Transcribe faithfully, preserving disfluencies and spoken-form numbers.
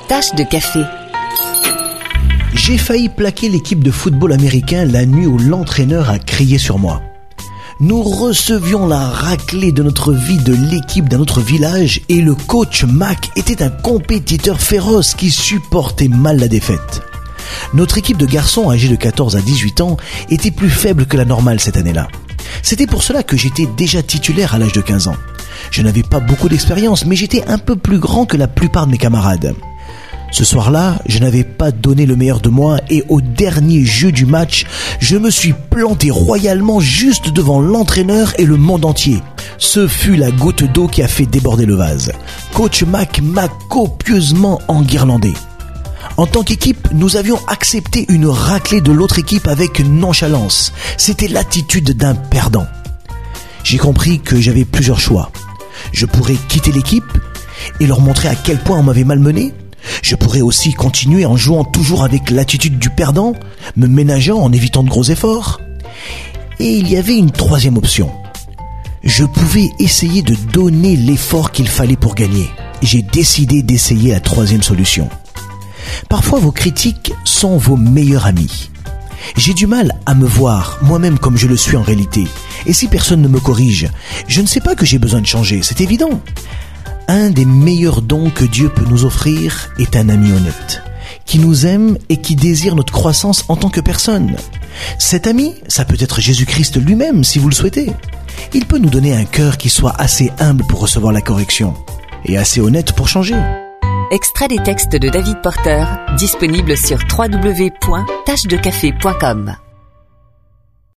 Tache de café. J'ai failli plaquer l'équipe de football américain la nuit où l'entraîneur a crié sur moi. Nous recevions la raclée de notre vie de l'équipe d'un autre village et le coach Mac était un compétiteur féroce qui supportait mal la défaite. Notre équipe de garçons âgés de quatorze à dix-huit ans était plus faible que la normale cette année-là. C'était pour cela que j'étais déjà titulaire à l'âge de quinze ans. Je n'avais pas beaucoup d'expérience, mais j'étais un peu plus grand que la plupart de mes camarades. Ce soir-là, je n'avais pas donné le meilleur de moi et au dernier jeu du match, je me suis planté royalement juste devant l'entraîneur et le monde entier. Ce fut la goutte d'eau qui a fait déborder le vase. Coach Mac m'a copieusement enguirlandé. En tant qu'équipe, nous avions accepté une raclée de l'autre équipe avec nonchalance. C'était l'attitude d'un perdant. J'ai compris que j'avais plusieurs choix. Je pourrais quitter l'équipe et leur montrer à quel point on m'avait malmené. Je pourrais aussi continuer en jouant toujours avec l'attitude du perdant, me ménageant en évitant de gros efforts. Et il y avait une troisième option. Je pouvais essayer de donner l'effort qu'il fallait pour gagner. J'ai décidé d'essayer la troisième solution. Parfois vos critiques sont vos meilleurs amis. J'ai du mal à me voir moi-même comme je le suis en réalité. Et si personne ne me corrige, je ne sais pas que j'ai besoin de changer, c'est évident. Un des meilleurs dons que Dieu peut nous offrir est un ami honnête, qui nous aime et qui désire notre croissance en tant que personne. Cet ami, ça peut être Jésus-Christ lui-même si vous le souhaitez. Il peut nous donner un cœur qui soit assez humble pour recevoir la correction et assez honnête pour changer. Extrait des textes de David Porter, disponible sur w w w point tache de café point com.